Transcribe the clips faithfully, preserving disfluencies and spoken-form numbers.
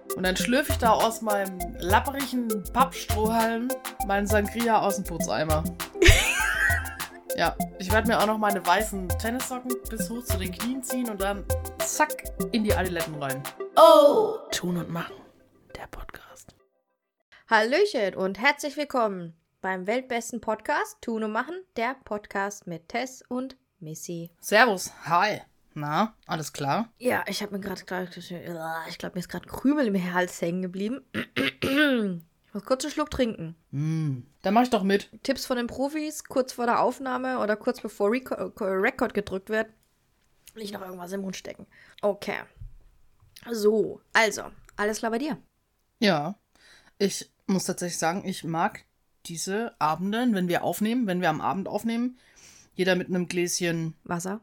Und dann schlürfe ich da aus meinem lapperigen Pappstrohhalm meinen Sangria aus dem Putzeimer. Ja, ich werde mir auch noch meine weißen Tennissocken bis hoch zu den Knien ziehen und dann zack in die Adiletten rein. Oh! Tun und Machen, der Podcast. Hallöchen und herzlich willkommen beim weltbesten Podcast Tun und Machen, der Podcast mit Tess und Missy. Servus, hi. Na, alles klar? Ja, ich habe mir gerade, ich glaube, mir ist gerade Krümel im Hals hängen geblieben. Ich muss kurz einen Schluck trinken. Mm, dann mach ich doch mit. Tipps von den Profis, kurz vor der Aufnahme oder kurz bevor Reco- Record gedrückt wird, will ich noch irgendwas im Mund stecken. Okay. So, also, alles klar bei dir? Ja, ich muss tatsächlich sagen, ich mag diese Abende, wenn wir aufnehmen, wenn wir am Abend aufnehmen, jeder mit einem Gläschen Wasser.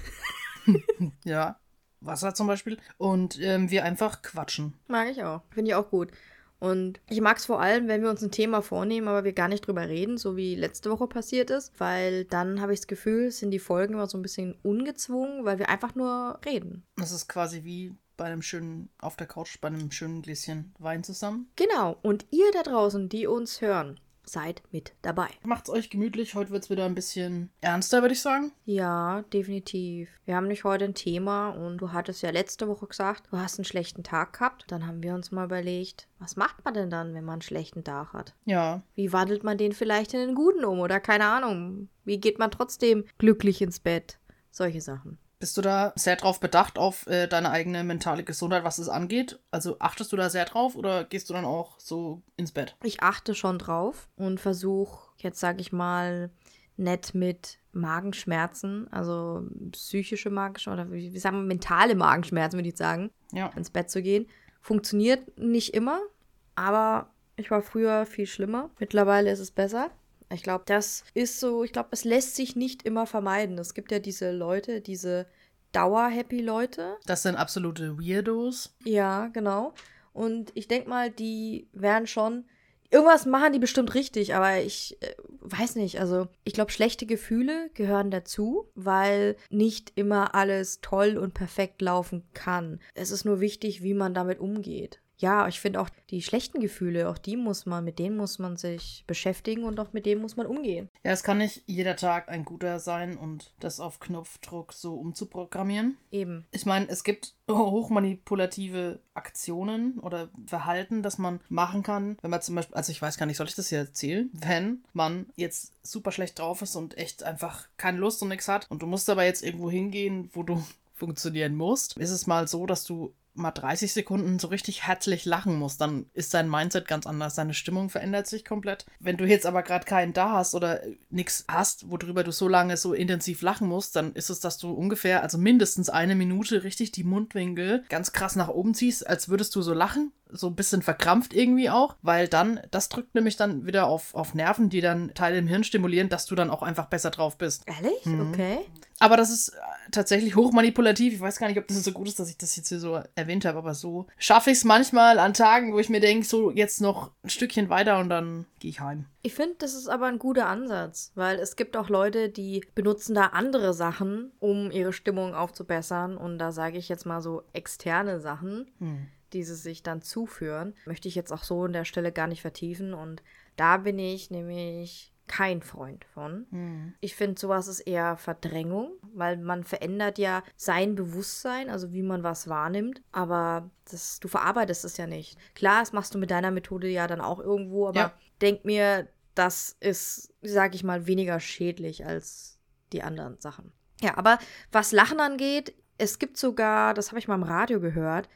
Ja, Wasser zum Beispiel. Und ähm, wir einfach quatschen. Mag ich auch. Finde ich auch gut. Und ich mag es vor allem, wenn wir uns ein Thema vornehmen, aber wir gar nicht drüber reden, so wie letzte Woche passiert ist. Weil dann habe ich das Gefühl, sind die Folgen immer so ein bisschen ungezwungen, weil wir einfach nur reden. Das ist quasi wie bei einem schönen, auf der Couch, bei einem schönen Gläschen Wein zusammen. Genau. Und ihr da draußen, die uns hören, seid mit dabei. Macht's euch gemütlich. Heute wird's wieder ein bisschen ernster, würde ich sagen. Ja, definitiv. Wir haben nicht heute ein Thema und du hattest ja letzte Woche gesagt, du hast einen schlechten Tag gehabt. Dann haben wir uns mal überlegt, was macht man denn dann, wenn man einen schlechten Tag hat? Ja. Wie wandelt man den vielleicht in einen guten um oder keine Ahnung. Wie geht man trotzdem glücklich ins Bett? Solche Sachen. Bist du da sehr drauf bedacht, auf äh, deine eigene mentale Gesundheit, was es angeht? Also achtest du da sehr drauf oder gehst du dann auch so ins Bett? Ich achte schon drauf und versuche, jetzt sage ich mal, nett mit Magenschmerzen, also psychische Magenschmerzen oder wie, wie sagen wir, mentale Magenschmerzen, würde ich sagen, Ja. ins Bett zu gehen. Funktioniert nicht immer, aber ich war früher viel schlimmer. Mittlerweile ist es besser. Ich glaube, das ist so, ich glaube, es lässt sich nicht immer vermeiden. Es gibt ja diese Leute, diese Dauer-Happy-Leute. Das sind absolute Weirdos. Ja, genau. Und ich denke mal, die werden schon, irgendwas machen die bestimmt richtig, aber ich äh, weiß nicht. Also ich glaube, schlechte Gefühle gehören dazu, weil nicht immer alles toll und perfekt laufen kann. Es ist nur wichtig, wie man damit umgeht. Ja, ich finde auch die schlechten Gefühle, auch die muss man, mit denen muss man sich beschäftigen und auch mit denen muss man umgehen. Ja, es kann nicht jeder Tag ein guter sein und das auf Knopfdruck so umzuprogrammieren. Eben. Ich meine, es gibt hochmanipulative Aktionen oder Verhalten, das man machen kann, wenn man zum Beispiel, also ich weiß gar nicht, soll ich das hier erzählen? Wenn man jetzt super schlecht drauf ist und echt einfach keine Lust und nichts hat und du musst aber jetzt irgendwo hingehen, wo du funktionieren musst, ist es mal so, dass du mal dreißig Sekunden so richtig herzlich lachen musst, dann ist dein Mindset ganz anders, deine Stimmung verändert sich komplett. Wenn du jetzt aber gerade keinen da hast oder nichts hast, worüber du so lange so intensiv lachen musst, dann ist es, dass du ungefähr, also mindestens eine Minute richtig die Mundwinkel ganz krass nach oben ziehst, als würdest du so lachen, so ein bisschen verkrampft irgendwie auch, weil dann, das drückt nämlich dann wieder auf, auf Nerven, die dann Teile im Hirn stimulieren, dass du dann auch einfach besser drauf bist. Ehrlich? Mhm. Okay. Aber das ist äh, tatsächlich hochmanipulativ. Ich weiß gar nicht, ob das so gut ist, dass ich das jetzt hier so erwähnt habe, aber so schaffe ich es manchmal an Tagen, wo ich mir denke, so jetzt noch ein Stückchen weiter und dann gehe ich heim. Ich finde, das ist aber ein guter Ansatz, weil es gibt auch Leute, die benutzen da andere Sachen, um ihre Stimmung aufzubessern und da sage ich jetzt mal so externe Sachen, hm. die sie sich dann zuführen. Möchte ich jetzt auch so an der Stelle gar nicht vertiefen und da bin ich nämlich kein Freund von. Hm. Ich finde, sowas ist eher Verdrängung, weil man verändert ja sein Bewusstsein, also wie man was wahrnimmt, aber das, du verarbeitest es ja nicht. Klar, das machst du mit deiner Methode ja dann auch irgendwo, aber ja. Denk mir, das ist, sag ich mal, weniger schädlich als die anderen Sachen. Ja, aber was Lachen angeht, es gibt sogar, das habe ich mal im Radio gehört,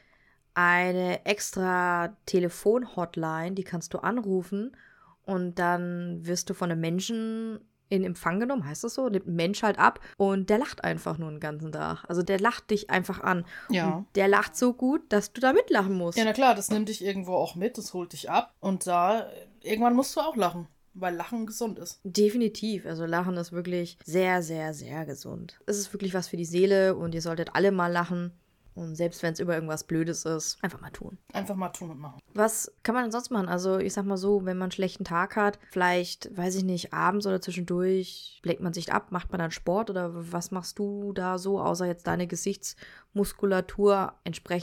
eine extra Telefon-Hotline, die kannst du anrufen und dann wirst du von einem Menschen in Empfang genommen, heißt das so, nimmt ein Mensch halt ab und der lacht einfach nur den ganzen Tag. Also der lacht dich einfach an. Ja. Und der lacht so gut, dass du da mitlachen musst. Ja, na klar, das nimmt dich irgendwo auch mit, das holt dich ab und da, irgendwann musst du auch lachen, weil Lachen gesund ist. Definitiv, also Lachen ist wirklich sehr, sehr, sehr gesund. Es ist wirklich was für die Seele und ihr solltet alle mal lachen. Und selbst wenn es über irgendwas Blödes ist, einfach mal tun. Einfach mal tun und machen. Was kann man denn sonst machen? Also ich sag mal so, wenn man einen schlechten Tag hat, vielleicht, weiß ich nicht, abends oder zwischendurch lenkt man sich ab, macht man dann Sport oder was machst du da so, außer jetzt deine Gesichtsmuskulatur entsprechend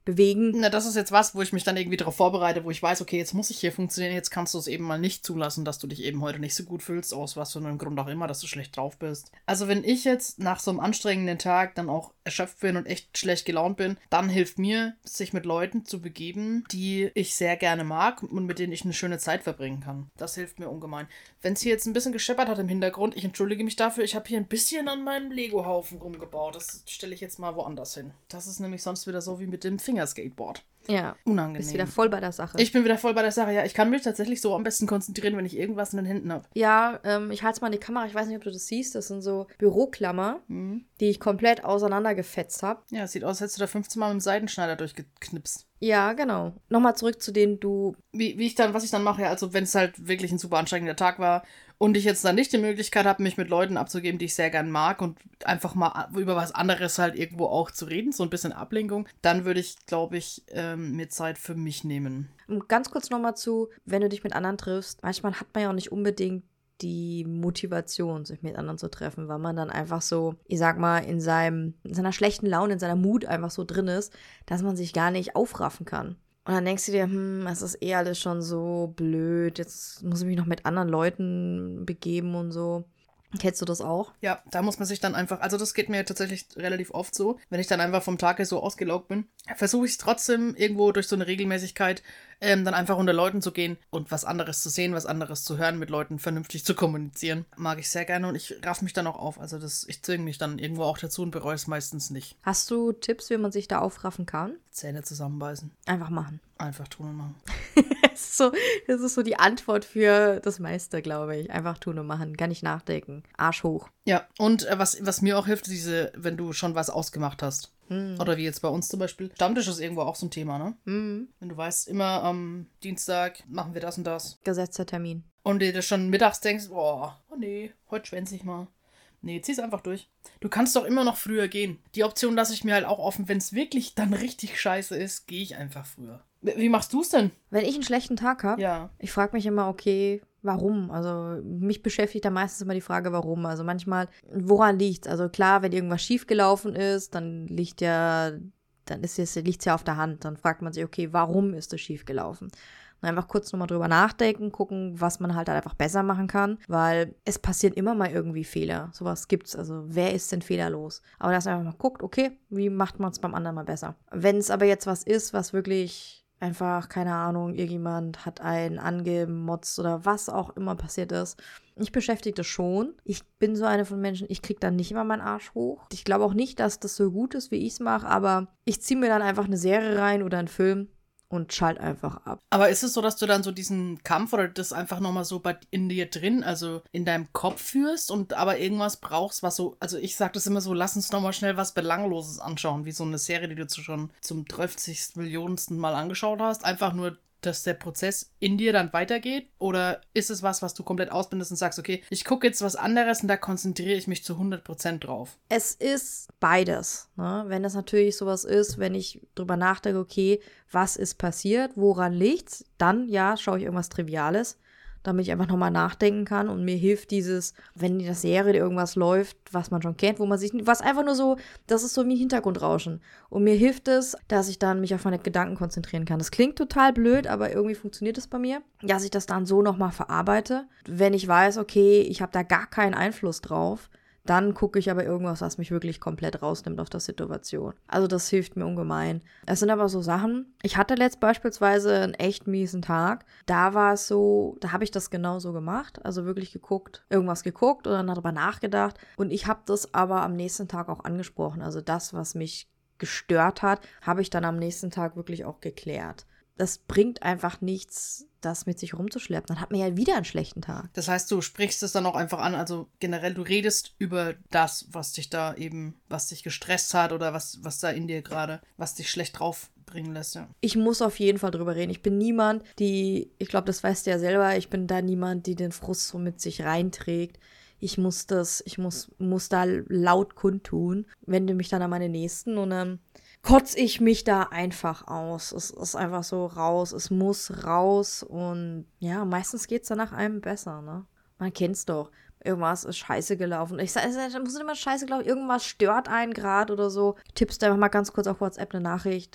bewegen. Na, das ist jetzt was, wo ich mich dann irgendwie darauf vorbereite, wo ich weiß, okay, jetzt muss ich hier funktionieren, jetzt kannst du es eben mal nicht zulassen, dass du dich eben heute nicht so gut fühlst, aus was für einem Grund auch immer, dass du schlecht drauf bist. Also wenn ich jetzt nach so einem anstrengenden Tag dann auch erschöpft bin und echt schlecht gelaunt bin, dann hilft mir, sich mit Leuten zu begeben, die ich sehr gerne mag und mit denen ich eine schöne Zeit verbringen kann. Das hilft mir ungemein. Wenn es hier jetzt ein bisschen gescheppert hat im Hintergrund, ich entschuldige mich dafür, ich habe hier ein bisschen an meinem Lego-Haufen rumgebaut. Das stelle ich jetzt mal woanders hin. Das ist nämlich sonst wieder so wie mit dem Fingerskateboard. Ja. Unangenehm. Bist wieder voll bei der Sache. Ich bin wieder voll bei der Sache, ja. Ich kann mich tatsächlich so am besten konzentrieren, wenn ich irgendwas in den Händen habe. Ja, ähm, ich halte es mal in die Kamera. Ich weiß nicht, ob du das siehst. Das sind so Büroklammer, mhm. die ich komplett auseinandergefetzt habe. Ja, sieht aus, als hättest du da fünfzehn Mal mit dem Seidenschneider durchgeknipst. Ja, genau. Nochmal zurück zu denen du... Wie, wie ich dann, was ich dann mache, ja, also wenn es halt wirklich ein super anstrengender Tag war und ich jetzt dann nicht die Möglichkeit habe, mich mit Leuten abzugeben, die ich sehr gern mag und einfach mal über was anderes halt irgendwo auch zu reden, so ein bisschen Ablenkung, dann würde ich, glaube ich, ähm, mir Zeit für mich nehmen. Und ganz kurz nochmal zu, wenn du dich mit anderen triffst, manchmal hat man ja auch nicht unbedingt die Motivation, sich mit anderen zu treffen, weil man dann einfach so, ich sag mal, in seinem, in seiner schlechten Laune, in seiner Mut einfach so drin ist, dass man sich gar nicht aufraffen kann. Und dann denkst du dir, hm, es ist eh alles schon so blöd, jetzt muss ich mich noch mit anderen Leuten begeben und so. Kennst du das auch? Ja, da muss man sich dann einfach, also das geht mir tatsächlich relativ oft so, wenn ich dann einfach vom Tag her so ausgelaugt bin, versuche ich es trotzdem irgendwo durch so eine Regelmäßigkeit ähm, dann einfach unter Leuten zu gehen und was anderes zu sehen, was anderes zu hören, mit Leuten vernünftig zu kommunizieren. Mag ich sehr gerne und ich raff mich dann auch auf. Also das, ich zwinge mich dann irgendwo auch dazu und bereue es meistens nicht. Hast du Tipps, wie man sich da aufraffen kann? Zähne zusammenbeißen. Einfach machen. Einfach tun und machen. das, ist so, das ist so die Antwort für das meiste, glaube ich. Einfach tun und machen. Gar nicht nachdenken. Arsch hoch. Ja, und äh, was, was mir auch hilft, diese, wenn du schon was ausgemacht hast. Hm. Oder wie jetzt bei uns zum Beispiel. Stammtisch ist irgendwo auch so ein Thema, ne? Hm. Wenn du weißt, immer am Dienstag machen wir das und das. Gesetzter Termin. Und dir schon mittags denkst, oh, oh nee, heute schwänze ich mal. Nee, zieh's einfach durch. Du kannst doch immer noch früher gehen. Die Option lasse ich mir halt auch offen. Wenn es wirklich dann richtig scheiße ist, gehe ich einfach früher. Wie machst du's denn? Wenn ich einen schlechten Tag habe, ja. ich frage mich immer, okay, warum? Also mich beschäftigt da meistens immer die Frage, warum. Also manchmal, woran liegt's? Also klar, wenn irgendwas schiefgelaufen ist, dann liegt ja, dann ist es, liegt's ja auf der Hand. Dann fragt man sich, okay, warum ist das schiefgelaufen? Und einfach kurz nochmal drüber nachdenken, gucken, was man halt, halt einfach besser machen kann, weil es passieren immer mal irgendwie Fehler. Sowas gibt's. Also wer ist denn fehlerlos? Aber dass man einfach mal guckt, okay, wie macht man es beim anderen mal besser? Wenn es aber jetzt was ist, was wirklich einfach, keine Ahnung, irgendjemand hat einen angemotzt oder was auch immer passiert ist. Ich beschäftige das schon. Ich bin so eine von Menschen, ich kriege dann nicht immer meinen Arsch hoch. Ich glaube auch nicht, dass das so gut ist, wie ich es mache, aber ich ziehe mir dann einfach eine Serie rein oder einen Film und schalt einfach ab. Aber ist es so, dass du dann so diesen Kampf oder das einfach nochmal so bei, in dir drin, also in deinem Kopf führst und aber irgendwas brauchst, was so, also ich sag das immer so, lass uns nochmal schnell was Belangloses anschauen, wie so eine Serie, die du schon zum dreißigsten Millionensten Mal angeschaut hast, einfach nur, dass der Prozess in dir dann weitergeht? Oder ist es was, was du komplett ausblendest und sagst, okay, ich gucke jetzt was anderes und da konzentriere ich mich zu hundert Prozent drauf? Es ist beides. Ne? Wenn das natürlich sowas ist, wenn ich drüber nachdenke, okay, was ist passiert, woran liegt's, dann ja, schaue ich irgendwas Triviales, damit ich einfach nochmal nachdenken kann und mir hilft dieses, wenn in der Serie irgendwas läuft, was man schon kennt, wo man sich, was einfach nur so, das ist so wie ein Hintergrundrauschen. Und mir hilft es, dass ich dann mich auf meine Gedanken konzentrieren kann. Das klingt total blöd, aber irgendwie funktioniert es bei mir, dass ich das dann so nochmal verarbeite. Wenn ich weiß, okay, ich habe da gar keinen Einfluss drauf, dann gucke ich aber irgendwas, was mich wirklich komplett rausnimmt auf der Situation. Also das hilft mir ungemein. Es sind aber so Sachen, ich hatte letzt beispielsweise einen echt miesen Tag. Da war es so, da habe ich das genauso gemacht. Also wirklich geguckt, irgendwas geguckt und dann darüber nachgedacht. Und ich habe das aber am nächsten Tag auch angesprochen. Also das, was mich gestört hat, habe ich dann am nächsten Tag wirklich auch geklärt. Das bringt einfach nichts, das mit sich rumzuschleppen. Dann hat man ja wieder einen schlechten Tag. Das heißt, du sprichst es dann auch einfach an, also generell, du redest über das, was dich da eben, was dich gestresst hat oder was, was da in dir gerade, was dich schlecht drauf bringen lässt, ja. Ich muss auf jeden Fall drüber reden. Ich bin niemand, die, ich glaube, das weißt du ja selber, ich bin da niemand, die den Frust so mit sich reinträgt. Ich muss das, ich muss, muss da laut kundtun, wende mich dann an meine Nächsten und dann kotze ich mich da einfach aus. Es ist einfach so raus. Es muss raus. Und ja, meistens geht es danach einem besser, ne? Man kennt's doch. Irgendwas ist scheiße gelaufen. Ich sage, es muss nicht immer scheiße gelaufen. Irgendwas stört einen gerade oder so. Tippst einfach mal ganz kurz auf WhatsApp eine Nachricht.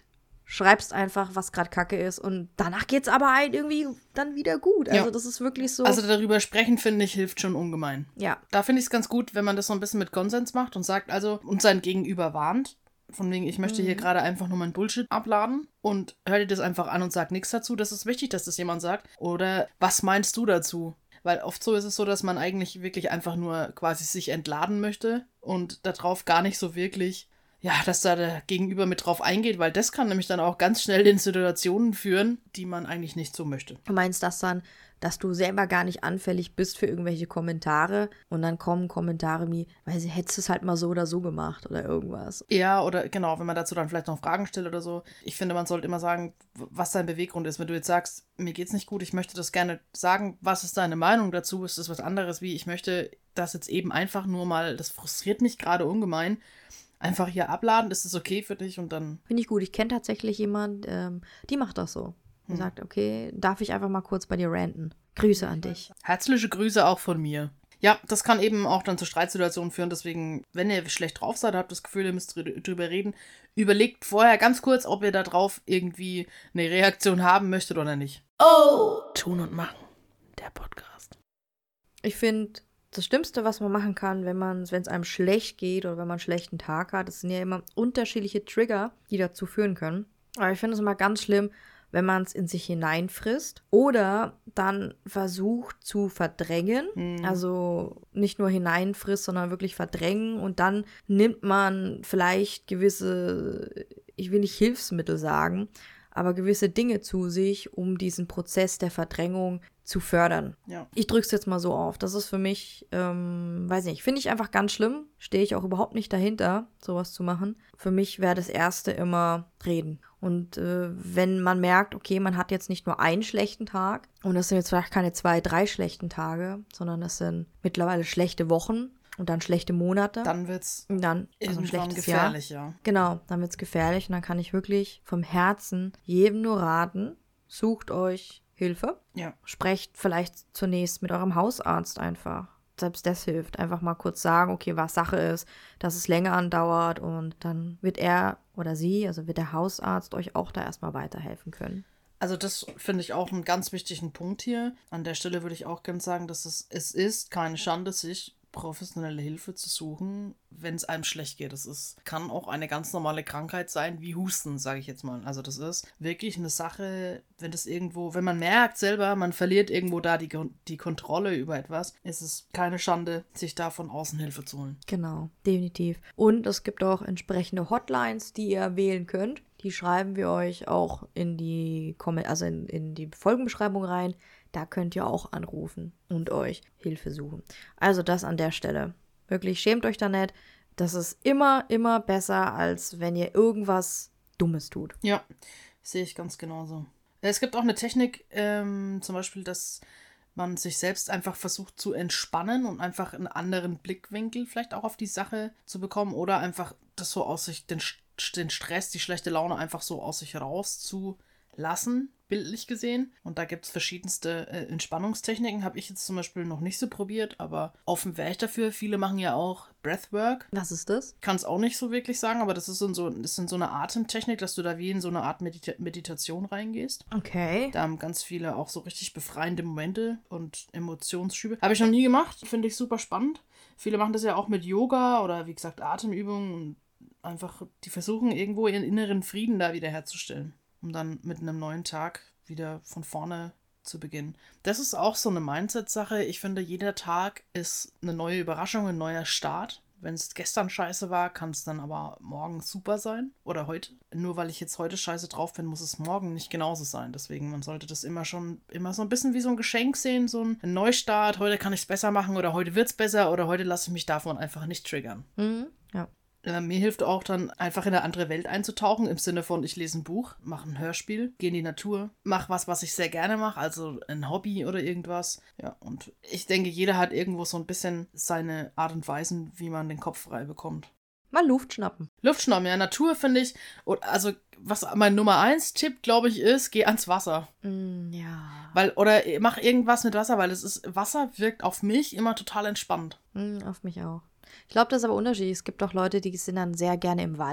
schreibst einfach, was gerade Kacke ist und danach geht's aber halt irgendwie dann wieder gut. Also Ja. das ist wirklich so. Also darüber sprechen, finde ich, hilft schon ungemein. Ja. Da finde ich es ganz gut, wenn man das so ein bisschen mit Konsens macht und sagt also, und sein Gegenüber warnt. Von wegen, ich möchte hier gerade einfach nur mein Bullshit abladen und hör dir das einfach an und sag nichts dazu. Das ist wichtig, dass das jemand sagt. Oder was meinst du dazu? Weil oft so ist es so, dass man eigentlich wirklich einfach nur quasi sich entladen möchte und darauf gar nicht so wirklich, ja, dass da der Gegenüber mit drauf eingeht, weil das kann nämlich dann auch ganz schnell in Situationen führen, die man eigentlich nicht so möchte. Du meinst das dann, dass du selber gar nicht anfällig bist für irgendwelche Kommentare und dann kommen Kommentare wie, weil sie hättest es halt mal so oder so gemacht oder irgendwas. Ja, oder genau, wenn man dazu dann vielleicht noch Fragen stellt oder so. Ich finde, man sollte immer sagen, was dein Beweggrund ist. Wenn du jetzt sagst, mir geht's nicht gut, ich möchte das gerne sagen, was ist deine Meinung dazu? Ist das was anderes wie, ich möchte das jetzt eben einfach nur mal, das frustriert mich gerade ungemein, einfach hier abladen, ist das okay für dich und dann... Finde ich gut. Ich kenne tatsächlich jemanden, ähm, die macht das so. Die hm. sagt, okay, darf ich einfach mal kurz bei dir ranten? Grüße an dich. Herzliche Grüße auch von mir. Ja, das kann eben auch dann zu Streitsituationen führen, deswegen, wenn ihr schlecht drauf seid, habt das Gefühl, ihr müsst drüber reden, überlegt vorher ganz kurz, ob ihr da drauf irgendwie eine Reaktion haben möchtet oder nicht. Oh! Tun und machen, der Podcast. Ich finde, das Schlimmste, was man machen kann, wenn man, wenn es einem schlecht geht oder wenn man einen schlechten Tag hat, das sind ja immer unterschiedliche Trigger, die dazu führen können. Aber ich finde es immer ganz schlimm, wenn man es in sich hineinfrisst oder dann versucht zu verdrängen. Mhm. Also nicht nur hineinfrisst, sondern wirklich verdrängen. Und dann nimmt man vielleicht gewisse, ich will nicht Hilfsmittel sagen, aber gewisse Dinge zu sich, um diesen Prozess der Verdrängung zu fördern. Ja. Ich drücke es jetzt mal so auf. Das ist für mich, ähm, weiß nicht, finde ich einfach ganz schlimm. Stehe ich auch überhaupt nicht dahinter, sowas zu machen. Für mich wäre das Erste immer reden. Und äh, wenn man merkt, okay, man hat jetzt nicht nur einen schlechten Tag und es sind jetzt vielleicht keine zwei, drei schlechten Tage, sondern es sind mittlerweile schlechte Wochen und dann schlechte Monate. Dann wird's dann also ein schlechtes gefährlich, Jahr. ja. Genau, dann wird's gefährlich und dann kann ich wirklich vom Herzen jedem nur raten, sucht euch Hilfe. Ja. Sprecht vielleicht zunächst mit eurem Hausarzt einfach. Selbst das hilft. Einfach mal kurz sagen, okay, was Sache ist, dass es länger andauert und dann wird er oder sie, also wird der Hausarzt euch auch da erstmal weiterhelfen können. Also das finde ich auch einen ganz wichtigen Punkt hier. An der Stelle würde ich auch gerne sagen, dass es, es ist keine Schande, sich professionelle Hilfe zu suchen, wenn es einem schlecht geht. Das ist, kann auch eine ganz normale Krankheit sein, wie Husten, sage ich jetzt mal. Also das ist wirklich eine Sache, wenn das irgendwo, wenn man merkt selber, man verliert irgendwo da die, die Kontrolle über etwas, ist es keine Schande, sich da von außen Hilfe zu holen. Genau, definitiv. Und es gibt auch entsprechende Hotlines, die ihr wählen könnt. Die schreiben wir euch auch in die, also in, in die Folgenbeschreibung rein. Da könnt ihr auch anrufen und euch Hilfe suchen. Also das an der Stelle. Wirklich, schämt euch da nicht. Das ist immer, immer besser, als wenn ihr irgendwas Dummes tut. Ja, sehe ich ganz genauso. Es gibt auch eine Technik, ähm, zum Beispiel, dass man sich selbst einfach versucht zu entspannen und einfach einen anderen Blickwinkel vielleicht auch auf die Sache zu bekommen oder einfach das so aus sich, den, den Stress, die schlechte Laune einfach so aus sich rauszulassen, bildlich gesehen. Und da gibt es verschiedenste äh, Entspannungstechniken. Habe ich jetzt zum Beispiel noch nicht so probiert, aber offen wäre ich dafür. Viele machen ja auch Breathwork. Was ist das? Kann es auch nicht so wirklich sagen, aber das ist in so, das ist in so eine Atemtechnik, dass du da wie in so eine Art Medita- Meditation reingehst. Okay. Da haben ganz viele auch so richtig befreiende Momente und Emotionsschübe. Habe ich noch nie gemacht. Finde ich super spannend. Viele machen das ja auch mit Yoga oder wie gesagt Atemübungen und einfach, die versuchen irgendwo ihren inneren Frieden da wieder herzustellen, um dann mit einem neuen Tag wieder von vorne zu beginnen. Das ist auch so eine Mindset-Sache. Ich finde, jeder Tag ist eine neue Überraschung, ein neuer Start. Wenn es gestern scheiße war, kann es dann aber morgen super sein. Oder heute. Nur weil ich jetzt heute scheiße drauf bin, muss es morgen nicht genauso sein. Deswegen, man sollte das immer schon, immer so ein bisschen wie so ein Geschenk sehen, so ein Neustart. Heute kann ich es besser machen oder heute wird es besser oder heute lasse ich mich davon einfach nicht triggern. Mhm, ja. Äh, mir hilft auch dann einfach in eine andere Welt einzutauchen, im Sinne von, ich lese ein Buch, mache ein Hörspiel, gehe in die Natur, mache was, was ich sehr gerne mache, also ein Hobby oder irgendwas. Ja, und ich denke, jeder hat irgendwo so ein bisschen seine Art und Weisen, wie man den Kopf frei bekommt. Mal Luft schnappen. Luft schnappen, ja, Natur finde ich, also was mein Nummer eins Tipp, glaube ich, ist, geh ans Wasser. Mm, ja. Weil, oder mach irgendwas mit Wasser, weil es ist, Wasser wirkt auf mich immer total entspannt. Mm, auf mich auch. Ich glaube, das ist aber unterschiedlich. Es gibt auch Leute, die sind dann sehr gerne im Wald.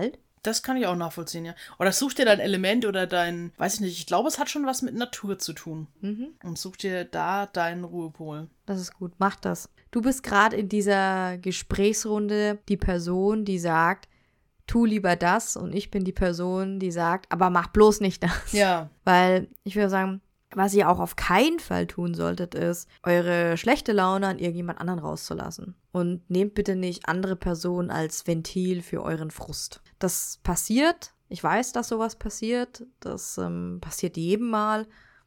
Das kann ich auch nachvollziehen, ja. Oder such dir dein Element oder dein, weiß ich nicht, ich glaube, es hat schon was mit Natur zu tun. Mhm. Und such dir da deinen Ruhepol. Das ist gut, mach das. Du bist gerade in dieser Gesprächsrunde die Person, die sagt, tu lieber das, und ich bin die Person, die sagt, aber mach bloß nicht das. Ja. Weil ich würde sagen, was ihr auch auf keinen Fall tun solltet, ist, eure schlechte Laune an irgendjemand anderen rauszulassen. Und nehmt bitte nicht andere Personen als Ventil für euren Frust. Das passiert. Ich weiß, dass sowas passiert. Das ähm, passiert jedem Mal.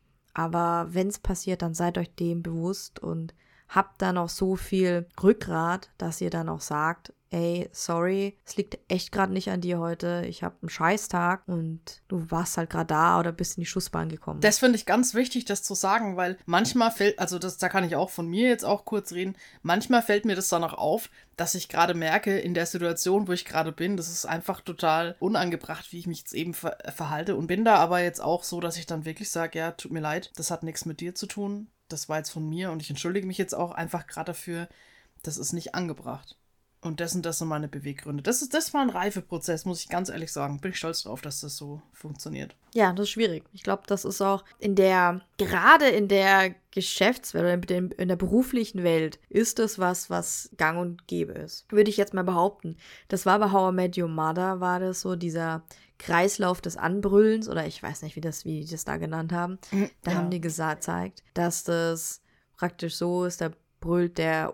Aber wenn es passiert, dann seid euch dem bewusst und habt dann auch so viel Rückgrat, dass ihr dann auch sagt, ey, sorry, es liegt echt gerade nicht an dir heute. Ich habe einen Scheißtag und du warst halt gerade da oder bist in die Schussbahn gekommen. Das finde ich ganz wichtig, das zu sagen, weil manchmal fällt, also das, da kann ich auch von mir jetzt auch kurz reden, manchmal fällt mir das dann auch auf, dass ich gerade merke, in der Situation, wo ich gerade bin, das ist einfach total unangebracht, wie ich mich jetzt eben ver- verhalte, und bin da aber jetzt auch so, dass ich dann wirklich sage, ja, tut mir leid, das hat nichts mit dir zu tun, das war jetzt von mir und ich entschuldige mich jetzt auch einfach gerade dafür, das ist nicht angebracht. Und das und das sind meine Beweggründe. Das ist, das war ein Reifeprozess, muss ich ganz ehrlich sagen. Bin ich stolz drauf, dass das so funktioniert. Ja, das ist schwierig. Ich glaube, das ist auch in der, gerade in der Geschäftswelt oder in der beruflichen Welt, ist das was, was gang und gäbe ist. Würde ich jetzt mal behaupten. Das war bei How I Met Your Mother, war das so dieser Kreislauf des Anbrüllens, oder ich weiß nicht, wie, das, wie die das da genannt haben. Da ja. haben die gezeigt, dass das praktisch so ist, da brüllt der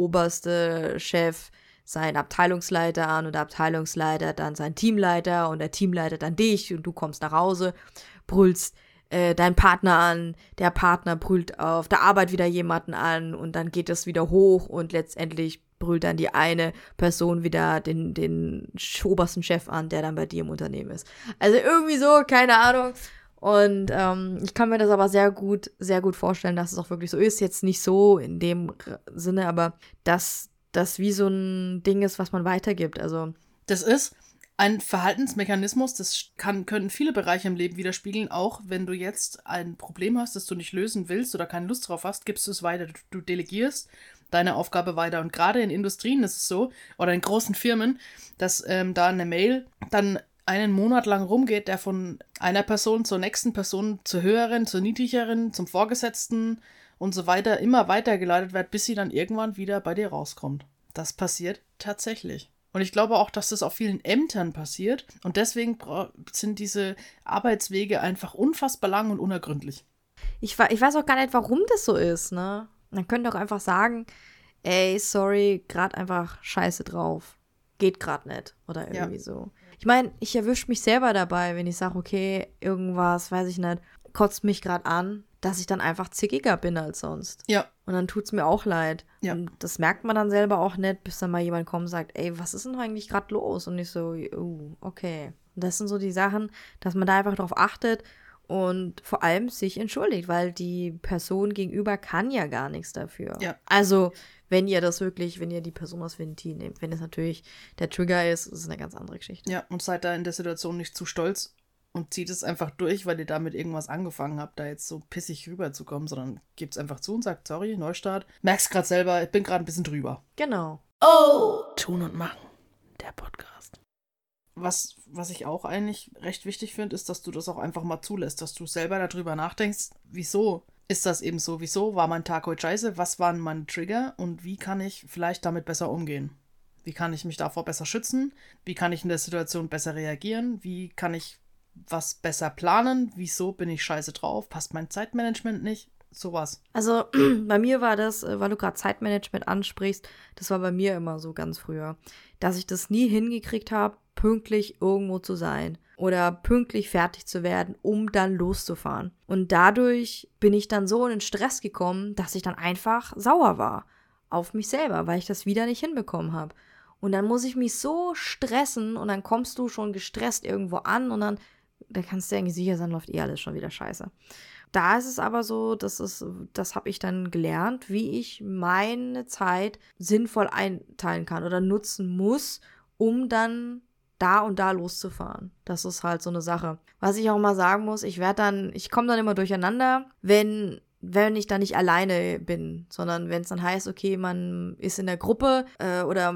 oberste Chef seinen Abteilungsleiter an und der Abteilungsleiter dann seinen Teamleiter und der Teamleiter dann dich und du kommst nach Hause, brüllst äh, deinen Partner an, der Partner brüllt auf der Arbeit wieder jemanden an und dann geht es wieder hoch und letztendlich brüllt dann die eine Person wieder den, den obersten Chef an, der dann bei dir im Unternehmen ist. Also irgendwie so, keine Ahnung. Und ähm, ich kann mir das aber sehr gut, sehr gut vorstellen, dass es auch wirklich so ist. Jetzt nicht so in dem Sinne, aber dass das wie so ein Ding ist, was man weitergibt. Also das ist ein Verhaltensmechanismus, das kann, können viele Bereiche im Leben widerspiegeln. Auch wenn du jetzt ein Problem hast, das du nicht lösen willst oder keine Lust drauf hast, gibst du es weiter. Du, du delegierst deine Aufgabe weiter. Und gerade in Industrien ist es so, oder in großen Firmen, dass ähm, da eine Mail dann einen Monat lang rumgeht, der von einer Person zur nächsten Person, zur höheren, zur niedrigeren, zum Vorgesetzten und so weiter immer weitergeleitet wird, bis sie dann irgendwann wieder bei dir rauskommt. Das passiert tatsächlich. Und ich glaube auch, dass das auf vielen Ämtern passiert. Und deswegen sind diese Arbeitswege einfach unfassbar lang und unergründlich. Ich, ich weiß auch gar nicht, warum das so ist, ne? Man könnte doch einfach sagen, ey, sorry, gerade einfach scheiße drauf. Geht gerade nicht. Oder irgendwie ja. so. Ich meine, ich erwische mich selber dabei, wenn ich sage, okay, irgendwas, weiß ich nicht, kotzt mich gerade an, dass ich dann einfach zickiger bin als sonst. Ja. Und dann tut's mir auch leid. Ja. Und das merkt man dann selber auch nicht, bis dann mal jemand kommt und sagt, ey, was ist denn eigentlich gerade los? Und ich so, oh, okay. Und das sind so die Sachen, dass man da einfach drauf achtet und vor allem sich entschuldigt, weil die Person gegenüber kann ja gar nichts dafür. Ja. Also, wenn ihr das wirklich, wenn ihr die Person aus Ventil nehmt, wenn es natürlich der Trigger ist, ist es eine ganz andere Geschichte. Ja, und seid da in der Situation nicht zu stolz und zieht es einfach durch, weil ihr damit irgendwas angefangen habt, da jetzt so pissig rüberzukommen, sondern gebt es einfach zu und sagt, sorry, Neustart. Merkst gerade selber, ich bin gerade ein bisschen drüber. Genau. Oh! Tun und machen. Der Podcast. Was, was ich auch eigentlich recht wichtig finde, ist, dass du das auch einfach mal zulässt, dass du selber darüber nachdenkst, wieso ist das eben so, wieso war mein Tag heute scheiße, was waren meine Trigger und wie kann ich vielleicht damit besser umgehen? Wie kann ich mich davor besser schützen? Wie kann ich in der Situation besser reagieren? Wie kann ich was besser planen? Wieso bin ich scheiße drauf? Passt mein Zeitmanagement nicht? Sowas. Also bei mir war das, weil du gerade Zeitmanagement ansprichst, das war bei mir immer so ganz früher, dass ich das nie hingekriegt habe, pünktlich irgendwo zu sein oder pünktlich fertig zu werden, um dann loszufahren. Und dadurch bin ich dann so in den Stress gekommen, dass ich dann einfach sauer war auf mich selber, weil ich das wieder nicht hinbekommen habe. Und dann muss ich mich so stressen und dann kommst du schon gestresst irgendwo an und dann, da kannst du eigentlich sicher sein, läuft eh alles schon wieder scheiße. Da ist es aber so, das ist, das habe ich dann gelernt, wie ich meine Zeit sinnvoll einteilen kann oder nutzen muss, um dann da und da loszufahren. Das ist halt so eine Sache. Was ich auch mal sagen muss, ich werde dann, ich komme dann immer durcheinander, wenn, wenn ich dann nicht alleine bin, sondern wenn es dann heißt, okay, man ist in der Gruppe äh, oder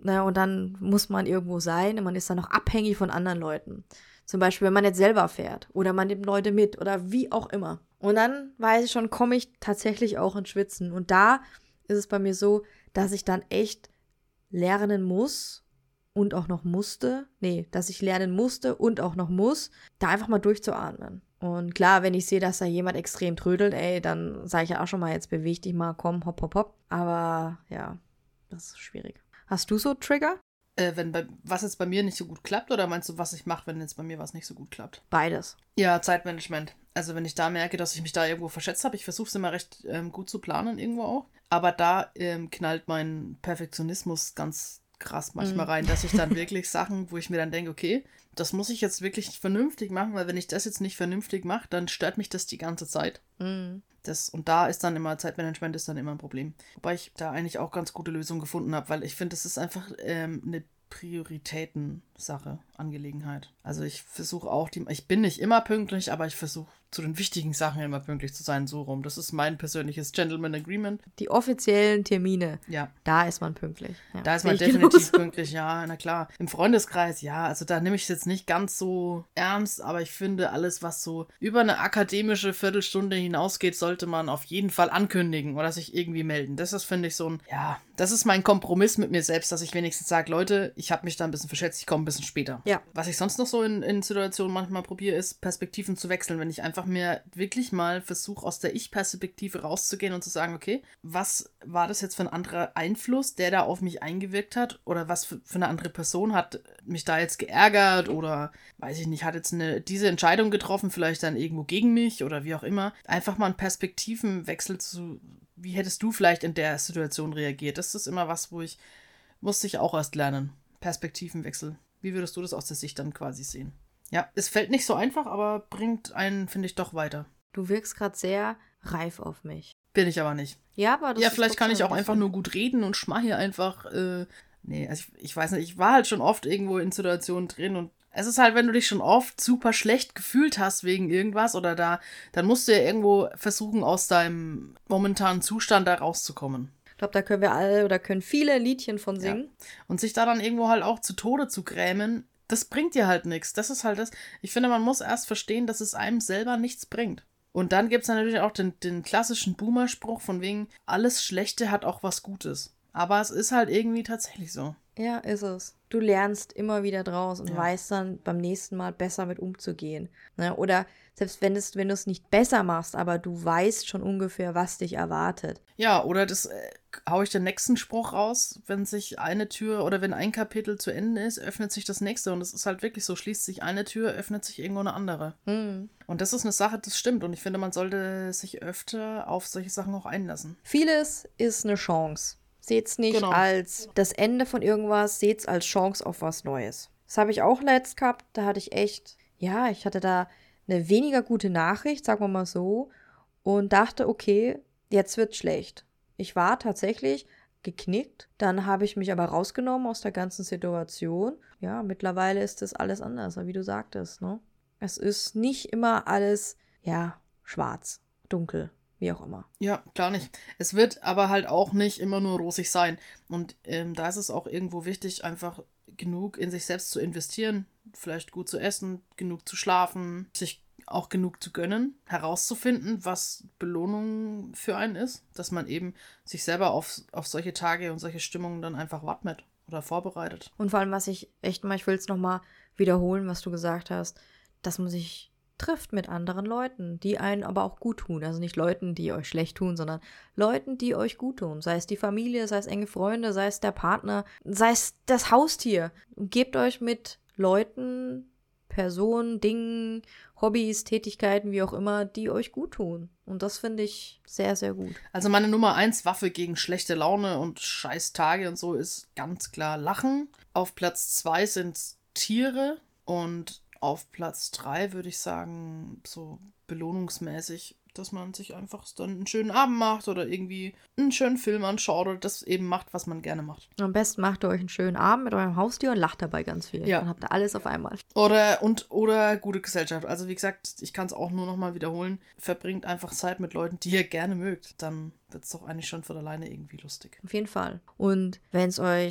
Na, und dann muss man irgendwo sein und man ist dann noch abhängig von anderen Leuten. Zum Beispiel, wenn man jetzt selber fährt oder man nimmt Leute mit oder wie auch immer. Und dann weiß ich schon, komme ich tatsächlich auch ins Schwitzen. Und da ist es bei mir so, dass ich dann echt lernen muss und auch noch musste, nee, dass ich lernen musste und auch noch muss, da einfach mal durchzuatmen. Und klar, wenn ich sehe, dass da jemand extrem trödelt, ey, dann sage ich ja auch schon mal, jetzt beweg dich mal, komm, hopp, hopp, hopp. Aber ja, das ist schwierig. Hast du so Trigger? Äh, wenn bei, was jetzt bei mir nicht so gut klappt, oder meinst du, was ich mache, wenn jetzt bei mir was nicht so gut klappt? Beides. Ja, Zeitmanagement. Also wenn ich da merke, dass ich mich da irgendwo verschätzt habe, ich versuche es immer recht ähm, gut zu planen irgendwo auch, aber da ähm, knallt mein Perfektionismus ganz krass manchmal rein, dass ich dann wirklich Sachen, wo ich mir dann denke, okay, das muss ich jetzt wirklich vernünftig machen, weil wenn ich das jetzt nicht vernünftig mache, dann stört mich das die ganze Zeit. Mhm. Das, und da ist dann immer, Zeitmanagement ist dann immer ein Problem. Wobei ich da eigentlich auch ganz gute Lösungen gefunden habe, weil ich finde, das ist einfach ähm, eine Prioritätensache, Angelegenheit. Also ich versuche auch, die, ich bin nicht immer pünktlich, aber ich versuche zu den wichtigen Sachen immer pünktlich zu sein, so rum. Das ist mein persönliches Gentleman Agreement. Die offiziellen Termine, ja. Da ist man pünktlich. Ja, da ist man definitiv pünktlich, ja, na klar. Im Freundeskreis, ja, also da nehme ich es jetzt nicht ganz so ernst, aber ich finde, alles, was so über eine akademische Viertelstunde hinausgeht, sollte man auf jeden Fall ankündigen oder sich irgendwie melden. Das ist, finde ich, so ein, ja, das ist mein Kompromiss mit mir selbst, dass ich wenigstens sage, Leute, ich habe mich da ein bisschen verschätzt, ich komme ein bisschen später. Ja. Was ich sonst noch so in, in Situationen manchmal probiere, ist, Perspektiven zu wechseln, wenn ich einfach mir wirklich mal versuche, aus der Ich-Perspektive rauszugehen und zu sagen, okay, was war das jetzt für ein anderer Einfluss, der da auf mich eingewirkt hat, oder was für, für eine andere Person hat mich da jetzt geärgert oder, weiß ich nicht, hat jetzt eine, diese Entscheidung getroffen, vielleicht dann irgendwo gegen mich oder wie auch immer. Einfach mal einen Perspektivenwechsel zu, wie hättest du vielleicht in der Situation reagiert? Das ist immer was, wo ich, musste ich auch erst lernen. Perspektivenwechsel. Wie würdest du das aus der Sicht dann quasi sehen? Ja, es fällt nicht so einfach, aber bringt einen, finde ich, doch weiter. Du wirkst gerade sehr reif auf mich. Bin ich aber nicht. Ja, aber das Ja, ist vielleicht kann ich auch ein einfach nur gut reden und schmach hier einfach, äh, nee, also ich, ich weiß nicht, ich war halt schon oft irgendwo in Situationen drin und es ist halt, wenn du dich schon oft super schlecht gefühlt hast wegen irgendwas oder da, dann musst du ja irgendwo versuchen, aus deinem momentanen Zustand da rauszukommen. Ich glaube, da können wir alle oder können viele ein Liedchen von singen. Ja. Und sich da dann irgendwo halt auch zu Tode zu grämen, das bringt dir halt nichts. Das ist halt das. Ich finde, man muss erst verstehen, dass es einem selber nichts bringt. Und dann gibt es natürlich auch den, den klassischen Boomer-Spruch von wegen, alles Schlechte hat auch was Gutes. Aber es ist halt irgendwie tatsächlich so. Ja, ist es. Du lernst immer wieder draus und Ja. weißt dann beim nächsten Mal besser mit umzugehen. Ne? Oder selbst wenn, es, wenn du es nicht besser machst, aber du weißt schon ungefähr, was dich erwartet. Ja, oder das äh, hau ich den nächsten Spruch raus, wenn sich eine Tür oder wenn ein Kapitel zu Ende ist, öffnet sich das nächste. Und es ist halt wirklich so, schließt sich eine Tür, öffnet sich irgendwo eine andere. Hm. Und das ist eine Sache, das stimmt. Und ich finde, man sollte sich öfter auf solche Sachen auch einlassen. Vieles ist eine Chance. Seht's nicht Genau. als das Ende von irgendwas, seht's als Chance auf was Neues. Das habe ich auch letzt gehabt. Da hatte ich echt, ja, ich hatte da eine weniger gute Nachricht, sagen wir mal so, und dachte, okay, jetzt wird's schlecht. Ich war tatsächlich geknickt. Dann habe ich mich aber rausgenommen aus der ganzen Situation. Ja, mittlerweile ist das alles anders, wie du sagtest, ne? Es ist nicht immer alles, ja, schwarz, dunkel. Wie auch immer. Ja, klar nicht. Es wird aber halt auch nicht immer nur rosig sein. Und ähm, da ist es auch irgendwo wichtig, einfach genug in sich selbst zu investieren, vielleicht gut zu essen, genug zu schlafen, sich auch genug zu gönnen, herauszufinden, was Belohnung für einen ist, dass man eben sich selber auf, auf solche Tage und solche Stimmungen dann einfach wappnet oder vorbereitet. Und vor allem, was ich echt mal, ich will es nochmal wiederholen, was du gesagt hast, dass man sich trifft mit anderen Leuten, die einen aber auch gut tun. Also nicht Leuten, die euch schlecht tun, sondern Leuten, die euch gut tun. Sei es die Familie, sei es enge Freunde, sei es der Partner, sei es das Haustier. Und gebt euch mit Leuten, Personen, Dingen, Hobbys, Tätigkeiten, wie auch immer, die euch gut tun. Und das finde ich sehr, sehr gut. Also meine Nummer eins Waffe gegen schlechte Laune und scheiß Tage und so ist ganz klar Lachen. Auf Platz zwei sind Tiere und auf Platz drei würde ich sagen, so belohnungsmäßig, dass man sich einfach dann einen schönen Abend macht oder irgendwie einen schönen Film anschaut oder das eben macht, was man gerne macht. Am besten macht ihr euch einen schönen Abend mit eurem Haustier und lacht dabei ganz viel. Ja. Dann habt ihr alles auf einmal. Oder, und, oder gute Gesellschaft. Also wie gesagt, ich kann es auch nur nochmal wiederholen. Verbringt einfach Zeit mit Leuten, die ihr gerne mögt. Dann wird es doch eigentlich schon von alleine irgendwie lustig. Auf jeden Fall. Und wenn es euch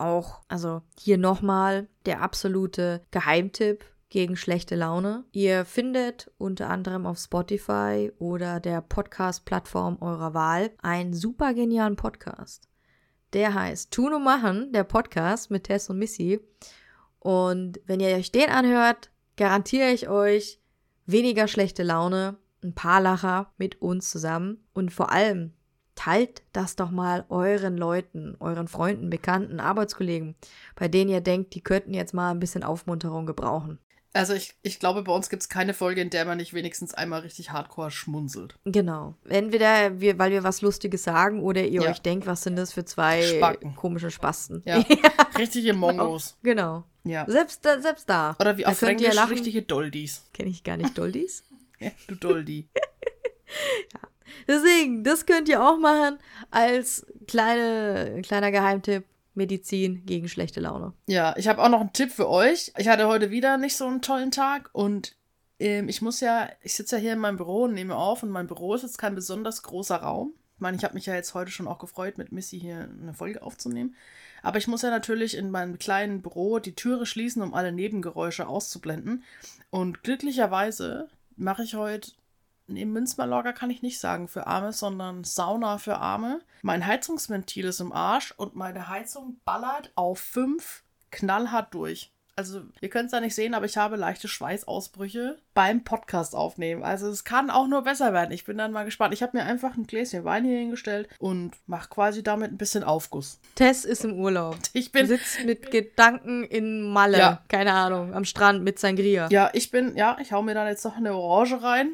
auch, also hier nochmal der absolute Geheimtipp gegen schlechte Laune. Ihr findet unter anderem auf Spotify oder der Podcast-Plattform eurer Wahl einen super genialen Podcast. Der heißt Tun und Machen, der Podcast mit Tess und Missy. Und wenn ihr euch den anhört, garantiere ich euch weniger schlechte Laune, ein paar Lacher mit uns zusammen und vor allem teilt das doch mal euren Leuten, euren Freunden, Bekannten, Arbeitskollegen, bei denen ihr denkt, die könnten jetzt mal ein bisschen Aufmunterung gebrauchen. Also ich, ich glaube, bei uns gibt es keine Folge, in der man nicht wenigstens einmal richtig hardcore schmunzelt. Genau. Entweder wir, weil wir was Lustiges sagen oder ihr Ja. euch denkt, was sind das für zwei Spacken. komische Spasten. Ja, richtige Mongos. Genau. Ja. Selbst, da, selbst da. Oder wie Da auf könnt ihr Englisch lachen. richtige Doldis. Kenne ich gar nicht, Doldis. Ja, du Doldi. Deswegen, das könnt ihr auch machen als kleine, kleiner Geheimtipp. Medizin gegen schlechte Laune. Ja, ich habe auch noch einen Tipp für euch. Ich hatte heute wieder nicht so einen tollen Tag und ähm, ich muss ja, ich sitze ja hier in meinem Büro und nehme auf und mein Büro ist jetzt kein besonders großer Raum. Ich meine, ich habe mich ja jetzt heute schon auch gefreut, mit Missy hier eine Folge aufzunehmen. Aber ich muss ja natürlich in meinem kleinen Büro die Türe schließen, um alle Nebengeräusche auszublenden. Und glücklicherweise mache ich heute, nee, Minzmaloga kann ich nicht sagen für Arme, sondern Sauna für Arme. Mein Heizungsventil ist im Arsch und meine Heizung ballert auf fünf knallhart durch. Also, ihr könnt es ja nicht sehen, aber ich habe leichte Schweißausbrüche beim Podcast aufnehmen. Also, es kann auch nur besser werden. Ich bin dann mal gespannt. Ich habe mir einfach ein Gläschen Wein hier hingestellt und mache quasi damit ein bisschen Aufguss. Tess ist im Urlaub. Ich bin... Sitzt mit Gedanken in Malle. Ja. Keine Ahnung. Am Strand mit Sangria. Ja, ich bin... Ja, ich hau mir dann jetzt noch eine Orange rein.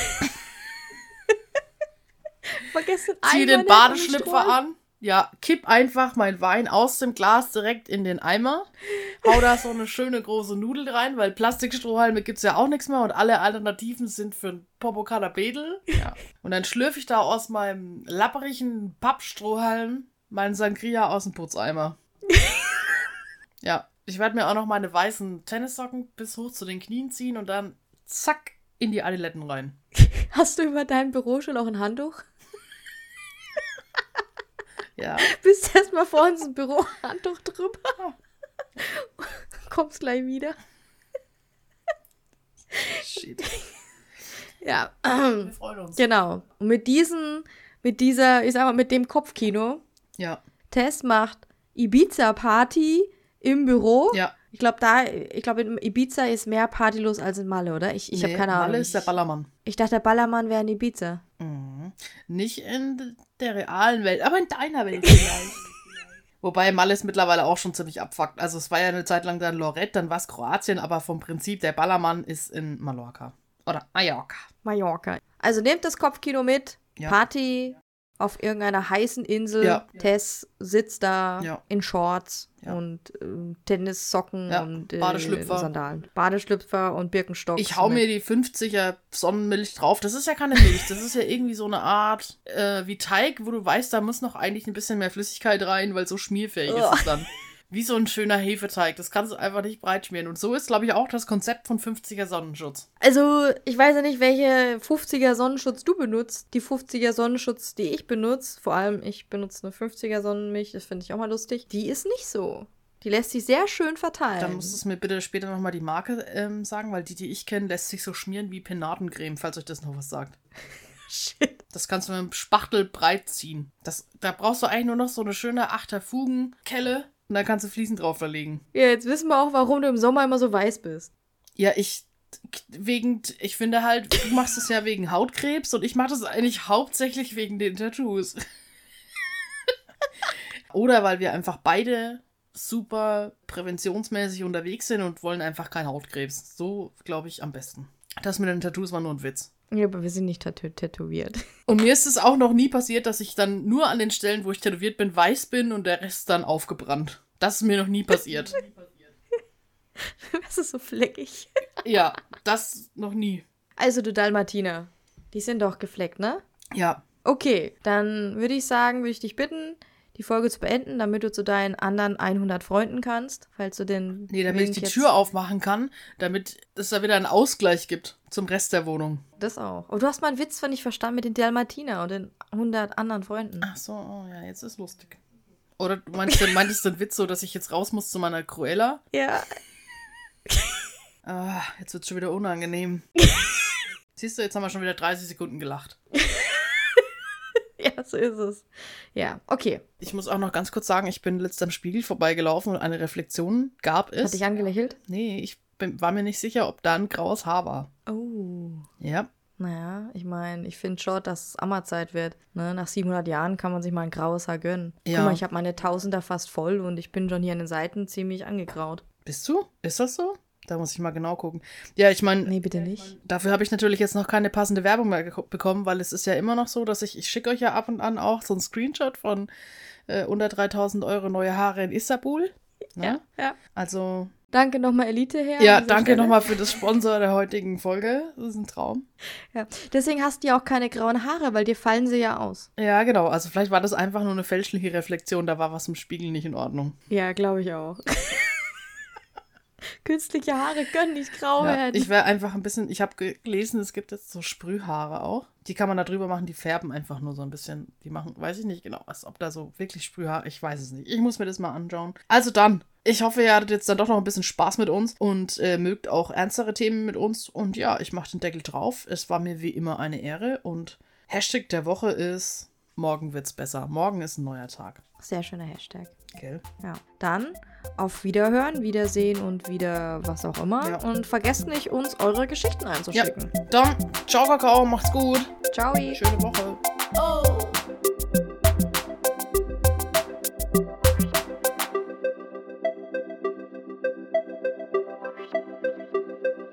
Vergesst den Zieh Eimer den nicht Badeschlüpfer und den Stroh. an. Ja, kipp einfach mein Wein aus dem Glas direkt in den Eimer. Hau da so eine schöne große Nudel rein, weil Plastikstrohhalme gibt's ja auch nichts mehr und alle Alternativen sind für ein Popokada Bedel. Ja. Und dann schlürfe ich da aus meinem lapperigen Pappstrohhalm meinen Sangria aus dem Putzeimer. Ja, ich werde mir auch noch meine weißen Tennissocken bis hoch zu den Knien ziehen und dann zack in die Adiletten rein. Hast du über dein Büro schon auch ein Handtuch? Ja. Bist erstmal vor uns ein Bürohandtuch drüber. Kommst gleich wieder. Shit. Ja. Wir freuen uns. Genau. Und mit diesen, mit dieser, ich sag mal, mit dem Kopfkino, Ja. Tess macht Ibiza-Party im Büro. Ja. Ich glaube, da, ich glaube, in Ibiza ist mehr partylos als in Malle, oder? Ich, ich Nee, habe keine Ahnung. Malle ist der Ballermann. Ich dachte, der Ballermann wäre in Ibiza. Mhm. Nicht in der realen Welt, aber in deiner Welt vielleicht. Wobei Malle ist mittlerweile auch schon ziemlich abfuckt. Also es war ja eine Zeit lang dann Lorette, dann war es Kroatien, aber vom Prinzip, der Ballermann ist in Mallorca. Oder Mallorca. Mallorca. Also nehmt das Kopfkino mit. Ja. Party auf irgendeiner heißen Insel. Ja. Tess sitzt da Ja. in Shorts Ja. und ähm, Tennissocken Ja, und äh, Badeschlüpfer. Sandalen. Badeschlüpfer und Birkenstock. Ich hau mir die fünfziger Sonnenmilch drauf. Das ist ja keine Milch. Das ist ja irgendwie so eine Art äh, wie Teig, wo du weißt, da muss noch eigentlich ein bisschen mehr Flüssigkeit rein, weil so schmierfähig ist es dann. Wie so ein schöner Hefeteig. Das kannst du einfach nicht breit schmieren. Und so ist, glaube ich, auch das Konzept von fünfziger Sonnenschutz. Also, ich weiß ja nicht, welche fünfziger Sonnenschutz du benutzt. Die fünfziger Sonnenschutz, die ich benutze, vor allem ich benutze eine fünfziger Sonnenmilch, das finde ich auch mal lustig, die ist nicht so. Die lässt sich sehr schön verteilen. Dann musst du mir bitte später nochmal die Marke ähm, sagen, weil die, die ich kenne, lässt sich so schmieren wie Penatencreme, falls euch das noch was sagt. Shit. Das kannst du mit einem Spachtel breit ziehen. Das, da brauchst du eigentlich nur noch so eine schöne Achterfugenkelle und dann kannst du Fliesen drauf verlegen. Ja, jetzt wissen wir auch, warum du im Sommer immer so weiß bist. Ja, ich wegen, ich finde halt, du machst es ja wegen Hautkrebs und ich mache das eigentlich hauptsächlich wegen den Tattoos. Oder weil wir einfach beide super präventionsmäßig unterwegs sind und wollen einfach keinen Hautkrebs. So, glaube ich, am besten. Das mit den Tattoos war nur ein Witz. Ja, aber wir sind nicht tat- tätowiert. Und mir ist es auch noch nie passiert, dass ich dann nur an den Stellen, wo ich tätowiert bin, weiß bin und der Rest dann aufgebrannt. Das ist mir noch nie passiert. Das ist so fleckig. Ja, das noch nie. Also, du Dalmatiner, die sind doch gefleckt, ne? Ja. Okay, dann würde ich sagen, würde ich dich bitten, die Folge zu beenden, damit du zu deinen anderen hundert Freunden kannst, falls du den Nee, damit Link ich die jetzt- Tür aufmachen kann, damit es da wieder einen Ausgleich gibt zum Rest der Wohnung. Das auch. Aber du hast meinen Witz zwar nicht verstanden mit den Dalmatiner und den hundert anderen Freunden. Ach so, oh ja, jetzt ist lustig. Oder du meinst, meintest du den Witz so, dass ich jetzt raus muss zu meiner Cruella? Ja. Ah, jetzt wird's schon wieder unangenehm. Siehst du, jetzt haben wir schon wieder dreißig Sekunden gelacht. Ja, so ist es. Ja, okay. Ich muss auch noch ganz kurz sagen, ich bin letztens am Spiegel vorbeigelaufen und eine Reflexion gab es. Hat dich angelächelt? Nee, ich bin, war mir nicht sicher, ob da ein graues Haar war. Oh. Ja. Naja, ich meine, ich finde schon, dass es Ammerzeit wird. Ne? Nach siebenhundert Jahren kann man sich mal ein graues Haar gönnen. Ja. Guck mal, ich habe meine Tausender fast voll und ich bin schon hier an den Seiten ziemlich angegraut. Bist du? Ist das so? Da muss ich mal genau gucken. Ja, ich meine, Nee, bitte nicht. dafür habe ich natürlich jetzt noch keine passende Werbung mehr geko- bekommen, weil es ist ja immer noch so, dass ich, ich schicke euch ja ab und an auch so einen Screenshot von äh, unter dreitausend Euro neue Haare in Istanbul. Ne? Ja, ja. Also, Danke nochmal, Elite her. ja, an dieser danke Stelle. nochmal für das Sponsor der heutigen Folge. Das ist ein Traum. Ja. Deswegen hast du ja auch keine grauen Haare, weil dir fallen sie ja aus. Ja, genau. Also vielleicht war das einfach nur eine fälschliche Reflexion, da war was im Spiegel nicht in Ordnung. Ja, glaube ich auch. Künstliche Haare können nicht grau Ja, werden. ich wäre einfach ein bisschen, ich habe gelesen, es gibt jetzt so Sprühhaare auch. Die kann man da drüber machen, die färben einfach nur so ein bisschen. Die machen, weiß ich nicht genau, was, ob da so wirklich Sprühhaare, ich weiß es nicht. Ich muss mir das mal anschauen. Also dann, ich hoffe, ihr hattet jetzt dann doch noch ein bisschen Spaß mit uns und äh, mögt auch ernstere Themen mit uns. Und ja, ich mache den Deckel drauf. Es war mir wie immer eine Ehre und Hashtag der Woche ist, morgen wird's besser. Morgen ist ein neuer Tag. Sehr schöner Hashtag. Gell? Ja, dann auf Wiederhören, Wiedersehen und wieder was auch immer. Ja. Und vergesst nicht, uns eure Geschichten einzuschicken. Dann, ciao Kakao, macht's gut. Ciao. Schöne Woche. Oh.